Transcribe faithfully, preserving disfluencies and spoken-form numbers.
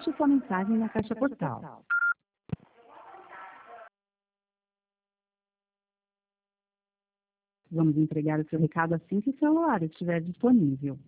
deixe sua mensagem na caixa postal. Vamos entregar o seu recado assim que o celular estiver disponível.